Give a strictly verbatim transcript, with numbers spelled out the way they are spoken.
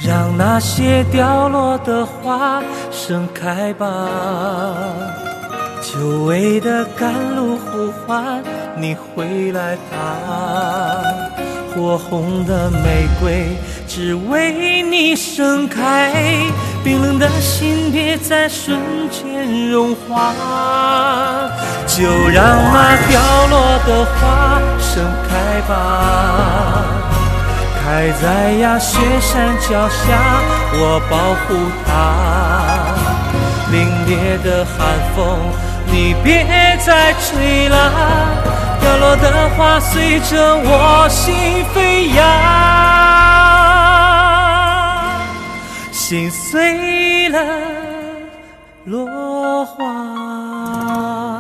让那些掉落的花盛开吧。久违的赶路呼唤你回来吧，火红的玫瑰只为你盛开，冰冷的心别在瞬间融化。就让那掉落的花盛开吧，开在呀雪山脚下，我保护它。凛冽的寒风你别再吹啦，掉落的花随着我心飞扬，心碎了落花。